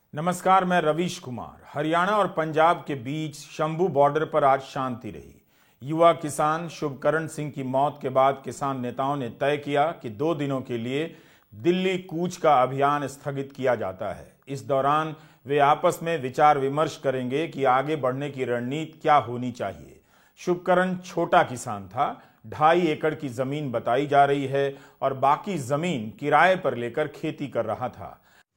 नमस्कार, मैं रवीश कुमार। हरियाणा और पंजाब के बीच शंभू बॉर्डर पर आज शांति रही। युवा किसान शुभकरण सिंह की मौत के बाद किसान नेताओं ने तय किया कि 2 दिनों के लिए दिल्ली कूच का अभियान स्थगित किया जाता है। इस दौरान वे आपस में विचार विमर्श करेंगे कि आगे बढ़ने की रणनीति क्या होनी चाहिए। शुभकरण छोटा किसान था, 2.5 एकड़ की जमीन बताई जा रही है और बाकी जमीन किराए पर लेकर खेती कर रहा था।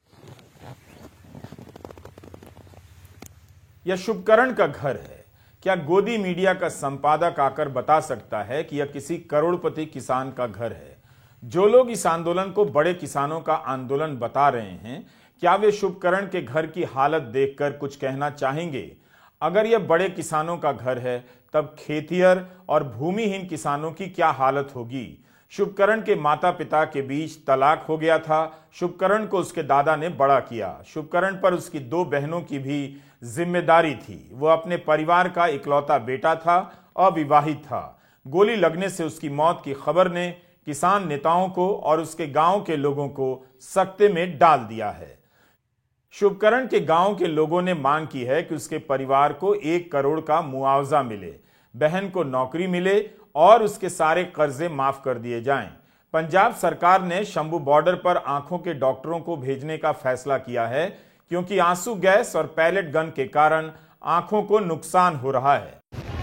यह शुभकरण का घर है। क्या गोदी मीडिया का संपादक आकर बता सकता है कि यह किसी करोड़पति किसान का घर है? जो लोग इस आंदोलन को बड़े किसानों का आंदोलन बता रहे हैं, क्या वे शुभकरण के घर की हालत देखकर कुछ कहना चाहेंगे? अगर यह बड़े किसानों का घर है, तब खेतिहर और भूमिहीन किसानों की क्या हालत होगी? शुभकरण के माता पिता के बीच तलाक हो गया था। शुभकरण को उसके दादा ने बड़ा किया। शुभकरण पर उसकी 2 बहनों की भी जिम्मेदारी थी। वह अपने परिवार का इकलौता बेटा था, अविवाहित था। गोली लगने से उसकी मौत की खबर ने किसान नेताओं को और उसके गांव के लोगों को सकते में डाल दिया है। शुभकरण के गांव के लोगों ने मांग की है कि उसके परिवार को 1 करोड़ का मुआवजा मिले, बहन को नौकरी मिले और उसके सारे कर्जे माफ कर दिए जाएं। पंजाब सरकार ने शंभू बॉर्डर पर आंखों के डॉक्टरों को भेजने का फैसला किया है, क्योंकि आंसू गैस और पैलेट गन के कारण आंखों को नुकसान हो रहा है।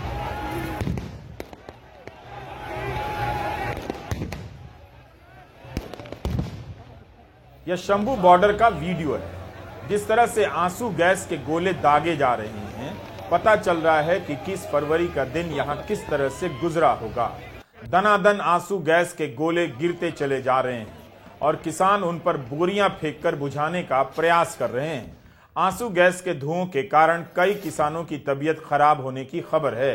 यह शंभू बॉर्डर का वीडियो है। जिस तरह से आंसू गैस के गोले दागे जा रहे हैं, पता चल रहा है कि 21 फरवरी का दिन यहां किस तरह से गुजरा होगा। दनादन आंसू गैस के गोले गिरते चले जा रहे हैं और किसान उन पर बोरियां फेंककर बुझाने का प्रयास कर रहे हैं। आंसू गैस के धुओं के कारण कई किसानों की तबीयत खराब होने की खबर है।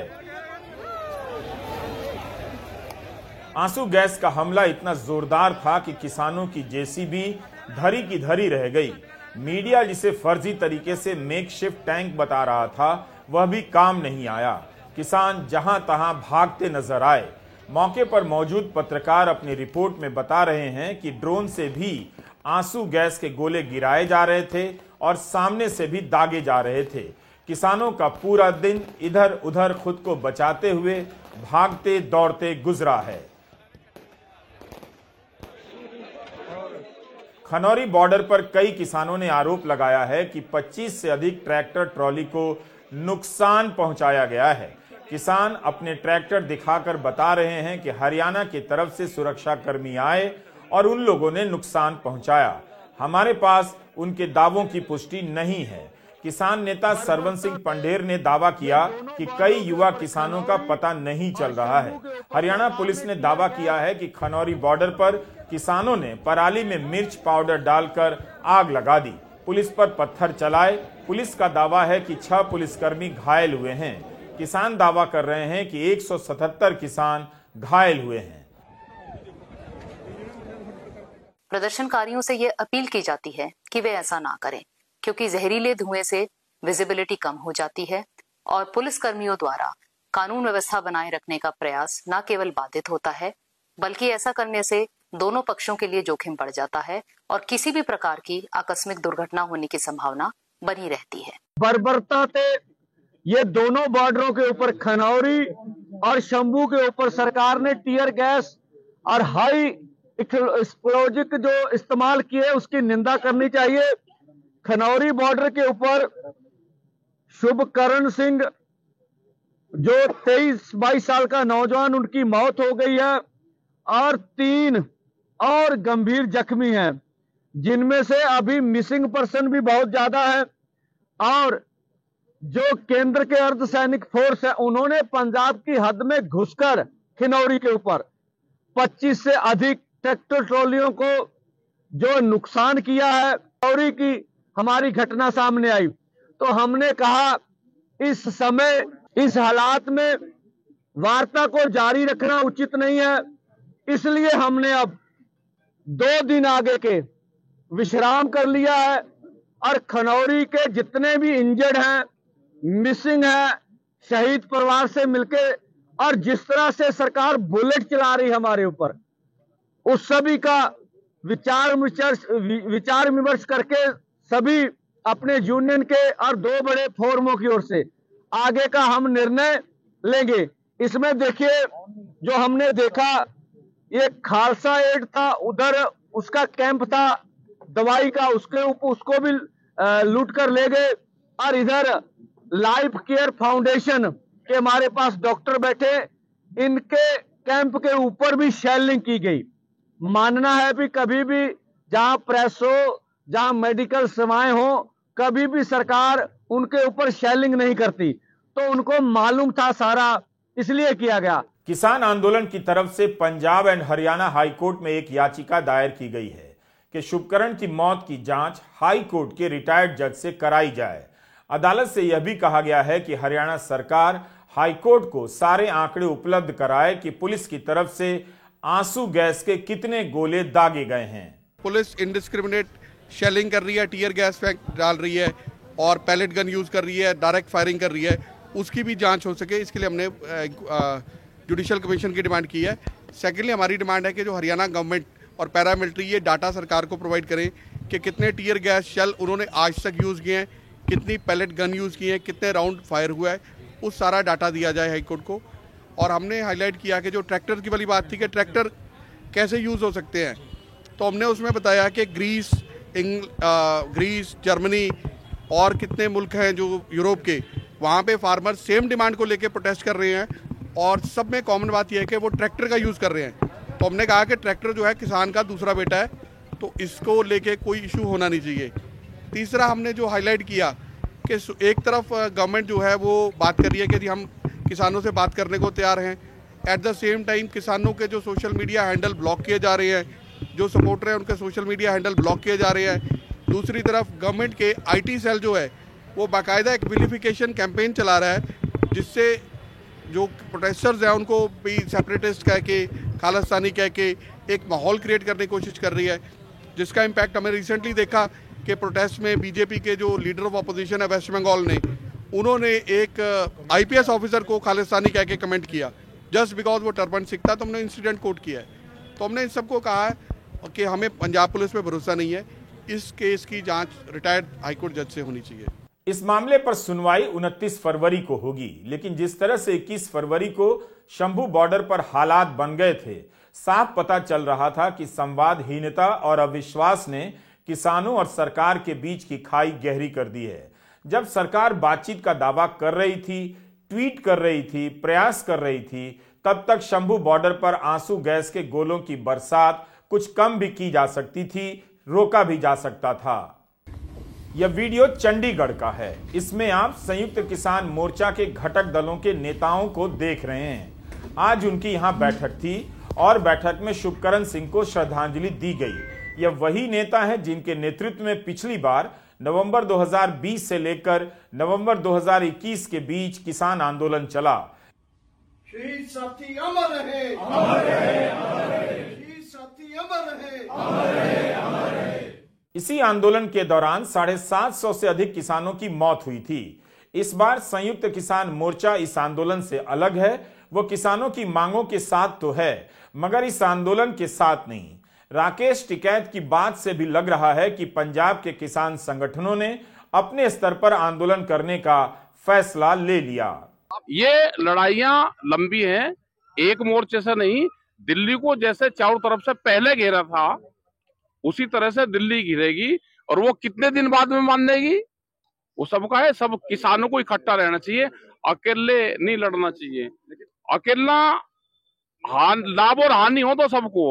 आंसू गैस का हमला इतना जोरदार था कि किसानों की जेसीबी धरी की धरी रह गई। मीडिया जिसे फर्जी तरीके से मेकशिफ्ट टैंक बता रहा था, वह भी काम नहीं आया। किसान जहां तहां भागते नजर आए। मौके पर मौजूद पत्रकार अपनी रिपोर्ट में बता रहे हैं कि ड्रोन से भी आंसू गैस के गोले गिराए जा रहे थे और सामने से भी दागे जा रहे थे। किसानों का पूरा दिन इधर उधर खुद को बचाते हुए भागते दौड़ते गुजरा है। खनौरी बॉर्डर पर कई किसानों ने आरोप लगाया है कि 25 से अधिक ट्रैक्टर ट्रॉली को नुकसान पहुंचाया गया है। किसान अपने ट्रैक्टर दिखाकर बता रहे हैं कि हरियाणा की तरफ से सुरक्षा कर्मी आए और उन लोगों ने नुकसान पहुंचाया। हमारे पास उनके दावों की पुष्टि नहीं है। किसान नेता सरवन सिंह पंढेर ने दावा किया कि कई युवा किसानों का पता नहीं चल रहा है। हरियाणा पुलिस ने दावा किया है कि खनौरी बॉर्डर पर किसानों ने पराली में मिर्च पाउडर डालकर आग लगा दी, पुलिस पर पत्थर चलाए। पुलिस का दावा है कि 6 पुलिसकर्मी घायल हुए हैं। किसान दावा कर रहे हैं कि 177 किसान घायल हुए हैं। प्रदर्शनकारियों से यह अपील की जाती है कि वे ऐसा ना करें, क्योंकि जहरीले धुएं से विजिबिलिटी कम हो जाती है और पुलिस कर्मियों द्वारा कानून व्यवस्था बनाए रखने का प्रयास न केवल बाधित होता है, बल्कि ऐसा करने से दोनों पक्षों के लिए जोखिम बढ़ जाता है और किसी भी प्रकार की आकस्मिक दुर्घटना होने की संभावना बनी रहती है। बर्बरता से ये दोनों बॉर्डरों के ऊपर खनौरी और शंभू के ऊपर सरकार ने टीयर गैस और हाई एक्सप्लोजिव जो इस्तेमाल किए उसकी निंदा करनी चाहिए। खनौरी बॉर्डर के ऊपर शुभकरण सिंह जो 23-22 साल का नौजवान, उनकी मौत हो गई है और 3 और गंभीर जख्मी हैं, जिनमें से अभी मिसिंग पर्सन भी बहुत ज्यादा है। और जो केंद्र के अर्धसैनिक फोर्स है, उन्होंने पंजाब की हद में घुसकर खनौरी के ऊपर 25 से अधिक ट्रैक्टर ट्रॉलियों को जो नुकसान किया है। खनौरी की हमारी घटना सामने आई तो हमने कहा इस समय इस हालात में वार्ता को जारी रखना उचित नहीं है, इसलिए हमने अब 2 दिन आगे के विश्राम कर लिया है और खनौरी के जितने भी इंजर्ड हैं, मिसिंग है, शहीद परिवार से मिलके और जिस तरह से सरकार बुलेट चला रही हमारे ऊपर, उस सभी का विचार विमर्श करके सभी अपने यूनियन के और 2 बड़े फोरमों की ओर से आगे का हम निर्णय लेंगे। इसमें देखिए, जो हमने देखा, ये खालसा एड था, उधर उसका कैंप था दवाई का, उसके ऊपर उसको भी लूट कर ले गए, और इधर लाइफ केयर फाउंडेशन के हमारे पास डॉक्टर बैठे, इनके कैंप के ऊपर भी शेलिंग की गई। मानना है भी कभी भी जहां प्रेस हो, जहां मेडिकल सेवाएं हो, कभी भी सरकार उनके ऊपर शेलिंग नहीं करती, तो उनको मालूम था सारा, इसलिए किया गया। किसान आंदोलन की तरफ से Punjab and Haryana high court में एक याचिका दायर की गई है कि शुभकरण की मौत की जांच हाई कोर्ट के रिटायर्ड जज से कराई जाए। अदालत से यह भी कहा गया है कि हरियाणा सरकार हाई कोर्ट को सारे आंकड़े उपलब्ध कराए कि पुलिस की तरफ से आंसू गैस के कितने गोले दागे गए हैं। पुलिस इंडिस्क्रिमिनेट शेलिंग कर रही है, टीयर गैस डाल रही है और पैलेट गन यूज कर रही है, डायरेक्ट फायरिंग कर रही है, उसकी भी जांच हो सके, इसके लिए हमने जुडिशल कमीशन की डिमांड की है। सेकेंडली हमारी डिमांड है कि जो हरियाणा गवर्नमेंट और पैरामिलिट्री ये डाटा सरकार को प्रोवाइड करें कि कितने टीयर गैस शेल उन्होंने आज तक यूज़ किए हैं, कितनी पैलेट गन यूज़ की है, कितने राउंड फायर हुआ है, उस सारा डाटा दिया जाए हाईकोर्ट को। और हमने हाईलाइट किया कि जो ट्रैक्टर की वाली बात थी कि ट्रैक्टर कैसे यूज़ हो सकते हैं, तो हमने उसमें बताया कि ग्रीस, जर्मनी और कितने मुल्क हैं जो यूरोप के, वहाँ पे फार्मर सेम डिमांड को लेके प्रोटेस्ट कर रहे हैं और सब में कॉमन बात यह है कि वो ट्रैक्टर का यूज़ कर रहे हैं। तो हमने कहा कि ट्रैक्टर जो है किसान का दूसरा बेटा है, तो इसको लेके कोई इशू होना नहीं चाहिए। तीसरा हमने जो हाईलाइट किया कि एक तरफ गवर्नमेंट जो है वो बात कर रही है कि हम किसानों से बात करने को तैयार हैं, एट द सेम टाइम किसानों के जो सोशल मीडिया हैंडल ब्लॉक किए जा रहे हैं, जो सपोर्टर हैं उनके सोशल मीडिया हैंडल ब्लॉक किए जा रहे हैं। दूसरी तरफ गवर्नमेंट के IT सेल जो है वो बाकायदा एक विलिफिकेशन कैंपेन चला रहा है, जिससे जो प्रोटेस्टर्स हैं उनको भी सेपरेटिस्ट कह के, खालिस्तानी कह के एक माहौल क्रिएट करने की कोशिश कर रही है, जिसका इम्पैक्ट हमें रिसेंटली देखा कि प्रोटेस्ट में बीजेपी के जो लीडर ऑफ अपोजिशन है वेस्ट बंगाल ने, उन्होंने एक IPS ऑफिसर को खालिस्तानी कह के कमेंट किया जस्ट बिकॉज वो टर्बन सिख था, तो हमने इंसिडेंट कोट किया है। तो हमने इन सबको कहा है कि हमें पंजाब पुलिस पे भरोसा नहीं है, इस केस की जांच रिटायर्ड हाईकोर्ट जज से होनी चाहिए। इस मामले पर सुनवाई 29 फरवरी को होगी, लेकिन जिस तरह से 21 फरवरी को शंभू बॉर्डर पर हालात बन गए थे, साफ पता चल रहा था कि संवादहीनता और अविश्वास ने किसानों और सरकार के बीच की खाई गहरी कर दी है। जब सरकार बातचीत का दावा कर रही थी, ट्वीट कर रही थी, प्रयास कर रही थी, तब तक शंभू बॉर्डर पर आंसू गैस के गोलों की बरसात कुछ कम भी की जा सकती थी, रोका भी जा सकता था। यह वीडियो चंडीगढ़ का है। इसमें आप संयुक्त किसान मोर्चा के घटक दलों के नेताओं को देख रहे हैं। आज उनकी यहां बैठक थी और बैठक में शुभकरण सिंह को श्रद्धांजलि दी गई। यह वही नेता हैं जिनके नेतृत्व में पिछली बार नवंबर 2020 से लेकर नवंबर 2021 के बीच किसान आंदोलन चला। शहीद साथी अमर रहे, अमर रहे, अमर रहे। शहीद साथी अमर रहे, अमर रहे, अमर रहे। इसी आंदोलन के दौरान 750 से अधिक किसानों की मौत हुई थी। इस बार संयुक्त किसान मोर्चा इस आंदोलन से अलग है। वो किसानों की मांगों के साथ तो है, मगर इस आंदोलन के साथ नहीं। राकेश टिकैत की बात से भी लग रहा है कि पंजाब के किसान संगठनों ने अपने स्तर पर आंदोलन करने का फैसला ले लिया। ये लड़ाइयां लंबी हैं, एक मोर्चे से नहीं। दिल्ली को जैसे चारों तरफ से पहले घेरा था, उसी तरह से दिल्ली घिरेगी। और वो कितने दिन बाद में मान लेगी, वो सबका है। सब किसानों को इकट्ठा रहना चाहिए, अकेले नहीं लड़ना चाहिए। अकेला लाभ और हानि हो तो सबको।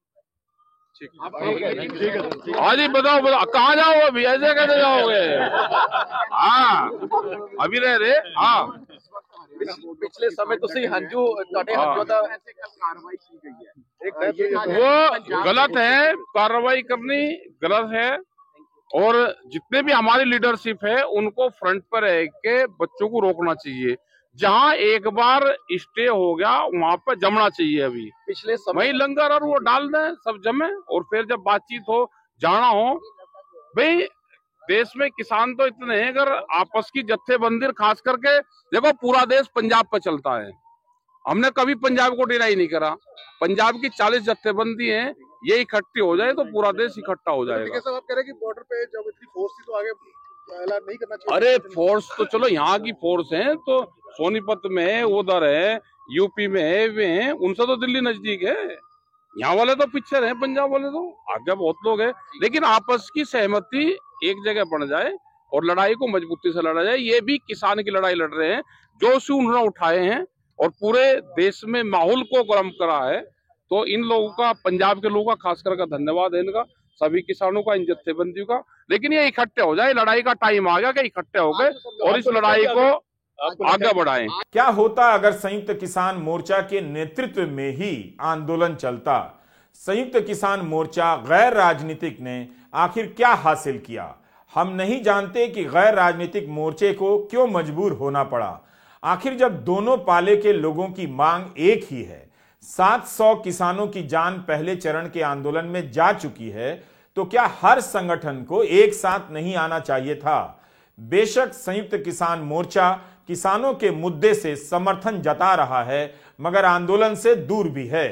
हाँ जी, बताओ कहाँ जाओगे अभी, ऐसे कैसे जाओगे? हाँ अभी रह रहे। हाँ पिछले समय तो सही हंजू कार्रवाई की गई है, वो गलत है। कार्रवाई करनी गलत है। और जितने भी हमारी लीडरशिप है उनको फ्रंट पर रह के बच्चों को रोकना चाहिए। जहां एक बार स्टे हो गया वहां पर जमना चाहिए। अभी पिछले समय वही लंगर और वो डाल दें, सब जमे, और फिर जब बातचीत हो, जाना हो। भाई देश में किसान तो इतने हैं, अगर आपस की जत्थेबंदी, खास करके देखो पूरा देश पंजाब पर चलता है। हमने कभी पंजाब को डिनाई नहीं करा। पंजाब की 40 जत्थेबंदी है, ये इकट्ठी हो जाए तो पूरा देश इकट्ठा हो जाएगा। आप कह रहे हैं कि बॉर्डर पे जब इतनी फोर्स थी तो आगे ऐलान नहीं करना चाहिए? अरे फोर्स तो चलो यहाँ की फोर्स है, तो सोनीपत में है, उधर है, यूपी में है, वे हैं, उनसे तो दिल्ली नजदीक है। यहाँ वाले तो पीछे रहे, पंजाब वाले तो आगे बहुत लोग हैं। लेकिन आपस की सहमति एक जगह बन जाए और लड़ाई को मजबूती से लड़ा जाए। ये भी किसान की लड़ाई लड़ रहे हैं, जो इशू उन्होंने उठाए हैं और पूरे देश में माहौल को गर्म करा है। तो इन लोगों का, पंजाब के लोगों का खास करके धन्यवाद है, इनका, सभी किसानों का, इन जत्थेबंदियों का। लेकिन ये इकट्ठे हो जाए, लड़ाई का टाइम आ गया कि इकट्ठे हो गए और इस लड़ाई को आगे बढ़ाएं। क्या होता अगर संयुक्त किसान मोर्चा के नेतृत्व में ही आंदोलन चलता? संयुक्त किसान मोर्चा गैर राजनीतिक ने आखिर क्या हासिल किया? हम नहीं जानते कि गैर राजनीतिक मोर्चे को क्यों मजबूर होना पड़ा। आखिर जब दोनों पाले के लोगों की मांग एक ही है, 700 किसानों की जान पहले चरण के आंदोलन में जा चुकी है, तो क्या हर संगठन को एक साथ नहीं आना चाहिए था? बेशक संयुक्त किसान मोर्चा किसानों के मुद्दे से समर्थन जता रहा है, मगर आंदोलन से दूर भी है।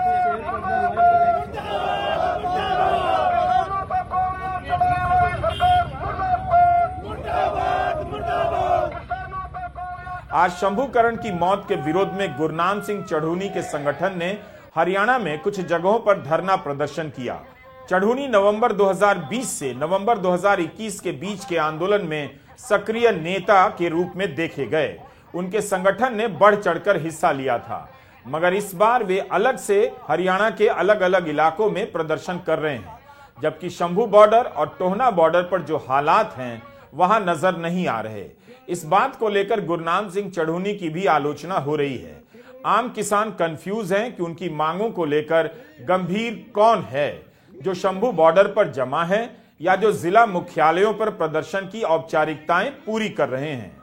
आज शंभूकरण की मौत के विरोध में गुरनाम सिंह चढ़ूनी के संगठन ने हरियाणा में कुछ जगहों पर धरना प्रदर्शन किया। चढ़ूनी नवंबर 2020 से नवंबर 2021 के बीच के आंदोलन में सक्रिय नेता के रूप में देखे गए। उनके संगठन ने बढ़ चढ़कर हिस्सा लिया था, मगर इस बार वे अलग से हरियाणा के अलग अलग इलाकों में प्रदर्शन कर रहे हैं, जबकि शंभू बॉर्डर और टोहना बॉर्डर पर जो हालात हैं वहां नजर नहीं आ रहे। इस बात को लेकर गुरनाम सिंह चढ़ूनी की भी आलोचना हो रही है। आम किसान कंफ्यूज हैं कि उनकी मांगों को लेकर गंभीर कौन है, जो शंभू बॉर्डर पर जमा है या जो जिला मुख्यालयों पर प्रदर्शन की औपचारिकताएं पूरी कर रहे हैं।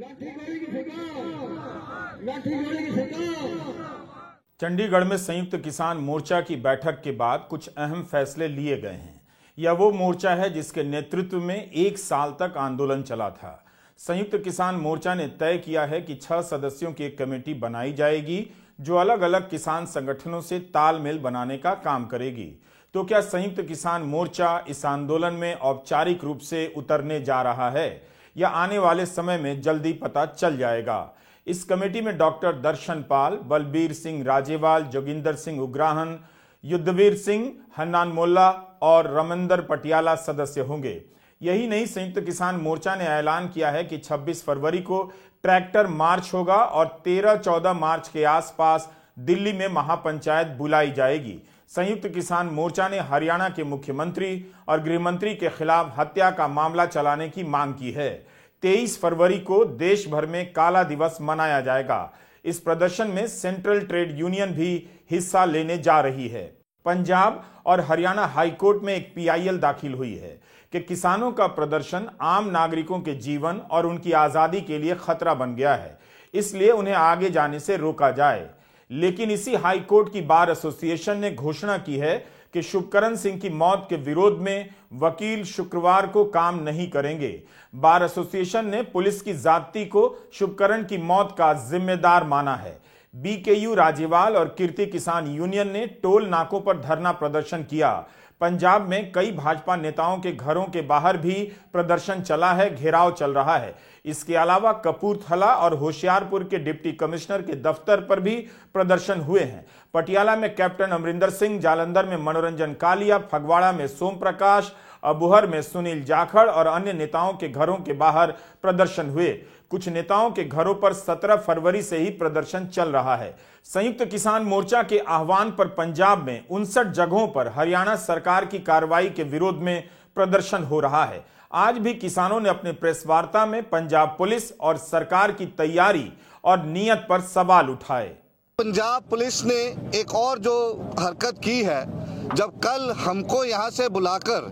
चंडीगढ़ में संयुक्त किसान मोर्चा की बैठक के बाद कुछ अहम फैसले लिए गए हैं। यह वो मोर्चा है जिसके नेतृत्व में 1 साल तक आंदोलन चला था। संयुक्त किसान मोर्चा ने तय किया है कि 6 सदस्यों की एक कमेटी बनाई जाएगी, जो अलग अलग किसान संगठनों से तालमेल बनाने का काम करेगी। तो क्या संयुक्त किसान मोर्चा इस आंदोलन में औपचारिक रूप से उतरने जा रहा है, या आने वाले समय में जल्दी पता चल जाएगा? इस कमेटी में डॉक्टर दर्शन पाल, बलबीर सिंह राजेवाल, जोगिंदर सिंह उग्राहन, युद्धवीर सिंह, हन्नान मोल्ला और रमंदर पटियाला सदस्य होंगे। यही नहीं, संयुक्त किसान मोर्चा ने ऐलान किया है कि 26 फरवरी को ट्रैक्टर मार्च होगा और 13-14 मार्च के आसपास दिल्ली में महापंचायत बुलाई जाएगी। संयुक्त किसान मोर्चा ने हरियाणा के मुख्यमंत्री और गृहमंत्री के खिलाफ हत्या का मामला चलाने की मांग की है। 23 फरवरी को देश भर में काला दिवस मनाया जाएगा। इस प्रदर्शन में सेंट्रल ट्रेड यूनियन भी हिस्सा लेने जा रही है। पंजाब और हरियाणा हाईकोर्ट में एक PIL दाखिल हुई है कि किसानों का प्रदर्शन आम नागरिकों के जीवन और उनकी आजादी के लिए खतरा बन गया है, इसलिए उन्हें आगे जाने से रोका जाए। लेकिन इसी हाईकोर्ट की बार एसोसिएशन ने घोषणा की है कि शुभकरण सिंह की मौत के विरोध में वकील शुक्रवार को काम नहीं करेंगे। बार एसोसिएशन ने पुलिस की जाब्ती को शुभकरण की मौत का जिम्मेदार माना है। BKU राजेवाल और कीर्ति किसान यूनियन ने टोल नाकों पर धरना प्रदर्शन किया। पंजाब में कई भाजपा नेताओं के घरों के बाहर भी प्रदर्शन चला है, घेराव चल रहा है। इसके अलावा कपूरथला और होशियारपुर के डिप्टी कमिश्नर के दफ्तर पर भी प्रदर्शन हुए हैं। पटियाला में कैप्टन अमरिंदर सिंह, जालंधर में मनोरंजन कालिया, फगवाड़ा में सोम प्रकाश, अबुहर में सुनील जाखड़ और अन्य नेताओं के घरों के बाहर प्रदर्शन हुए। कुछ नेताओं के घरों पर 17 फरवरी से ही प्रदर्शन चल रहा है। संयुक्त किसान मोर्चा के आह्वान पर पंजाब में 59 जगहों पर हरियाणा सरकार की कार्रवाई के विरोध में प्रदर्शन हो रहा है। आज भी किसानों ने अपने प्रेस वार्ता में पंजाब पुलिस और सरकार की तैयारी और नीयत पर सवाल उठाए। पंजाब पुलिस ने एक और जो हरकत की है, जब कल हमको यहाँ से बुलाकर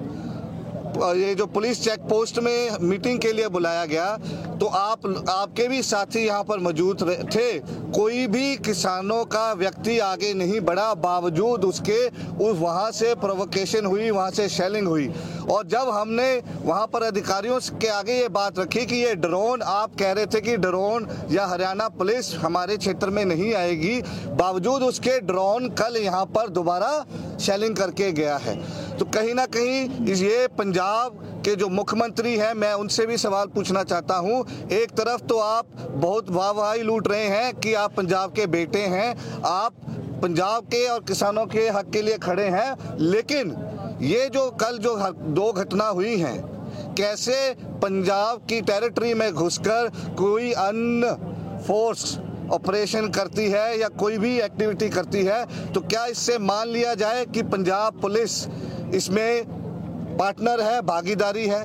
ये जो पुलिस चेक पोस्ट में मीटिंग के लिए बुलाया गया, तो आपके भी साथी यहाँ पर मौजूद थे। कोई भी किसानों का व्यक्ति आगे नहीं बढ़ा, बावजूद उसके वहाँ से प्रोवोकेशन हुई, वहाँ से शेलिंग हुई। और जब हमने वहाँ पर अधिकारियों के आगे ये बात रखी कि ये ड्रोन, आप कह रहे थे कि ड्रोन या हरियाणा पुलिस हमारे क्षेत्र में नहीं आएगी, बावजूद उसके ड्रोन कल यहाँ पर दोबारा शेलिंग करके गया है। तो कहीं ना कहीं ये पंजाब के जो मुख्यमंत्री हैं, मैं उनसे भी सवाल पूछना चाहता हूं। एक तरफ तो आप बहुत वाहवाही लूट रहे हैं कि आप पंजाब के बेटे हैं, आप पंजाब के और किसानों के हक के लिए खड़े हैं, लेकिन ये जो कल जो 2 घटना हुई हैं, कैसे पंजाब की टेरिटरी में घुसकर कोई अन्य फोर्स ऑपरेशन करती है या कोई भी एक्टिविटी करती है, तो क्या इससे मान लिया जाए कि पंजाब पुलिस इसमें पार्टनर है, भागीदारी है?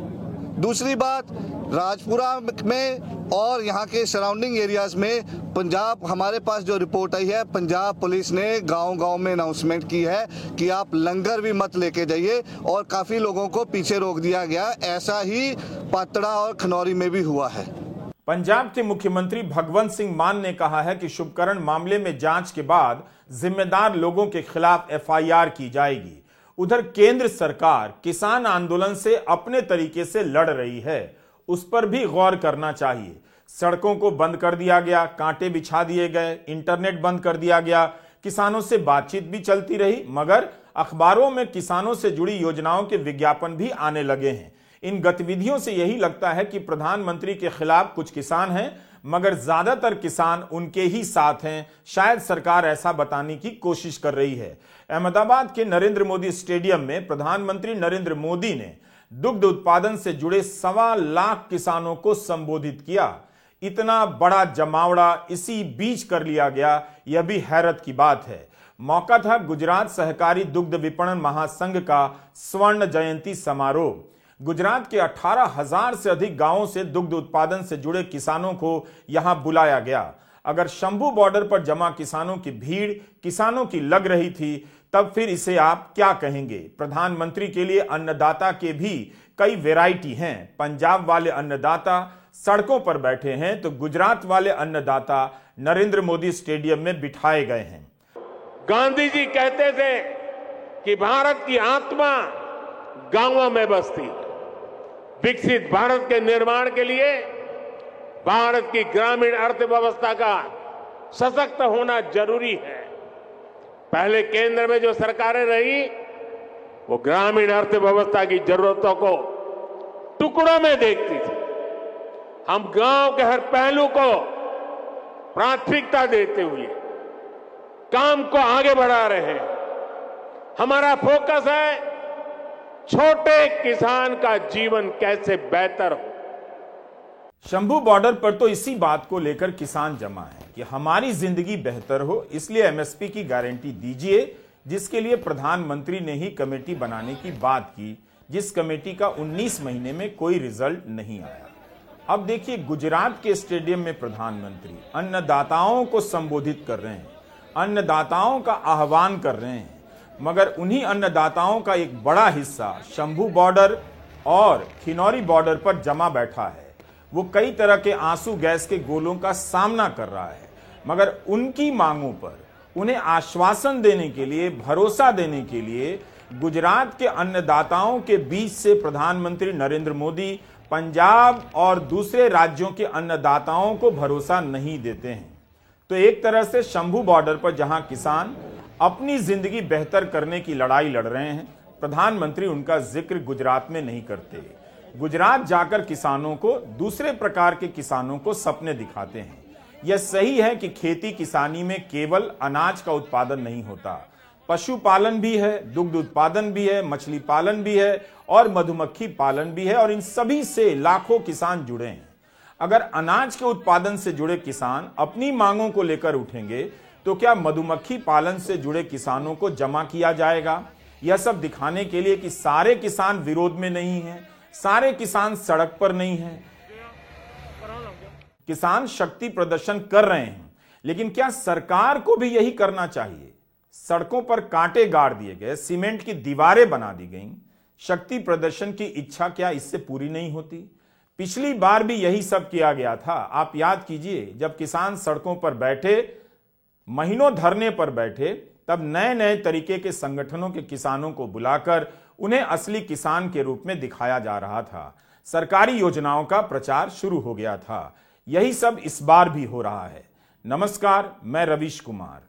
दूसरी बात, राजपुरा में और यहाँ के सराउंडिंग एरियाज में पंजाब, हमारे पास जो रिपोर्ट आई है, पंजाब पुलिस ने गांव-गांव में अनाउंसमेंट की है कि आप लंगर भी मत लेके जाइए, और काफ़ी लोगों को पीछे रोक दिया गया। ऐसा ही पातड़ा और खनौरी में भी हुआ है। पंजाब के मुख्यमंत्री भगवंत सिंह मान ने कहा है कि शुभकरण मामले में जांच के बाद जिम्मेदार लोगों के खिलाफ एफआईआर की जाएगी। उधर केंद्र सरकार किसान आंदोलन से अपने तरीके से लड़ रही है, उस पर भी गौर करना चाहिए। सड़कों को बंद कर दिया गया, कांटे बिछा दिए गए, इंटरनेट बंद कर दिया गया, किसानों से बातचीत भी चलती रही, मगर अखबारों में किसानों से जुड़ी योजनाओं के विज्ञापन भी आने लगे हैं। इन गतिविधियों से यही लगता है कि प्रधानमंत्री के खिलाफ कुछ किसान हैं, मगर ज्यादातर किसान उनके ही साथ हैं। शायद सरकार ऐसा बताने की कोशिश कर रही है। अहमदाबाद के नरेंद्र मोदी स्टेडियम में प्रधानमंत्री नरेंद्र मोदी ने दुग्ध उत्पादन से जुड़े 1.25 लाख किसानों को संबोधित किया। इतना बड़ा जमावड़ा इसी बीच कर लिया गया, यह भी हैरत की बात है। मौका था गुजरात सहकारी दुग्ध विपणन महासंघ का स्वर्ण जयंती समारोह। गुजरात के 18,000 से अधिक गांवों से दुग्ध उत्पादन से जुड़े किसानों को यहां बुलाया गया। अगर शंभू बॉर्डर पर जमा किसानों की भीड़ किसानों की लग रही थी, तब फिर इसे आप क्या कहेंगे? प्रधानमंत्री के लिए अन्नदाता के भी कई वैरायटी हैं। पंजाब वाले अन्नदाता सड़कों पर बैठे हैं, तो गुजरात वाले अन्नदाता नरेंद्र मोदी स्टेडियम में बिठाए गए हैं। गांधी जी कहते थे कि भारत की आत्मा गांवों में बसती है। विकसित भारत के निर्माण के लिए भारत की ग्रामीण अर्थव्यवस्था का सशक्त होना जरूरी है। पहले केंद्र में जो सरकारें रही, वो ग्रामीण अर्थव्यवस्था की जरूरतों को टुकड़ों में देखती थी। हम गांव के हर पहलू को प्राथमिकता देते हुए काम को आगे बढ़ा रहे हैं। हमारा फोकस है छोटे किसान का जीवन कैसे बेहतर हो। शंभू बॉर्डर पर तो इसी बात को लेकर किसान जमा है कि हमारी जिंदगी बेहतर हो, इसलिए एमएसपी की गारंटी दीजिए, जिसके लिए प्रधानमंत्री ने ही कमेटी बनाने की बात की, जिस कमेटी का 19 महीने में कोई रिजल्ट नहीं आया। अब देखिए, गुजरात के स्टेडियम में प्रधानमंत्री अन्नदाताओं को संबोधित कर रहे हैं, अन्नदाताओं का आह्वान कर रहे हैं, मगर उन्हीं अन्नदाताओं का एक बड़ा हिस्सा शंभू बॉर्डर और खिनौरी बॉर्डर पर जमा बैठा है। वो कई तरह के आंसू गैस के गोलों का सामना कर रहा है, मगर उनकी मांगों पर उन्हें आश्वासन देने के लिए, भरोसा देने के लिए गुजरात के अन्नदाताओं के बीच से प्रधानमंत्री नरेंद्र मोदी पंजाब और दूसरे राज्यों के अन्नदाताओं को भरोसा नहीं देते हैं। तो एक तरह से शंभू बॉर्डर पर जहां किसान अपनी जिंदगी बेहतर करने की लड़ाई लड़ रहे हैं, प्रधानमंत्री उनका जिक्र गुजरात में नहीं करते। गुजरात जाकर किसानों को, दूसरे प्रकार के किसानों को सपने दिखाते हैं। यह सही है कि खेती किसानी में केवल अनाज का उत्पादन नहीं होता, पशुपालन भी है, दुग्ध उत्पादन भी है, मछली पालन भी है और मधुमक्खी पालन भी है, और इन सभी से लाखों किसान जुड़े हैं। अगर अनाज के उत्पादन से जुड़े किसान अपनी मांगों को लेकर उठेंगे, तो क्या मधुमक्खी पालन से जुड़े किसानों को जमा किया जाएगा? यह सब दिखाने के लिए कि सारे किसान विरोध में नहीं हैं, सारे किसान सड़क पर नहीं हैं। किसान शक्ति प्रदर्शन कर रहे हैं, लेकिन क्या सरकार को भी यही करना चाहिए? सड़कों पर कांटे गाड़ दिए गए, सीमेंट की दीवारें बना दी गईं। शक्ति प्रदर्शन की इच्छा क्या इससे पूरी नहीं होती? पिछली बार भी यही सब किया गया था। आप याद कीजिए, जब किसान सड़कों पर बैठे, महीनों धरने पर बैठे, तब नए नए तरीके के संगठनों के किसानों को बुलाकर उन्हें असली किसान के रूप में दिखाया जा रहा था। सरकारी योजनाओं का प्रचार शुरू हो गया था। यही सब इस बार भी हो रहा है। नमस्कार, मैं रवीश कुमार।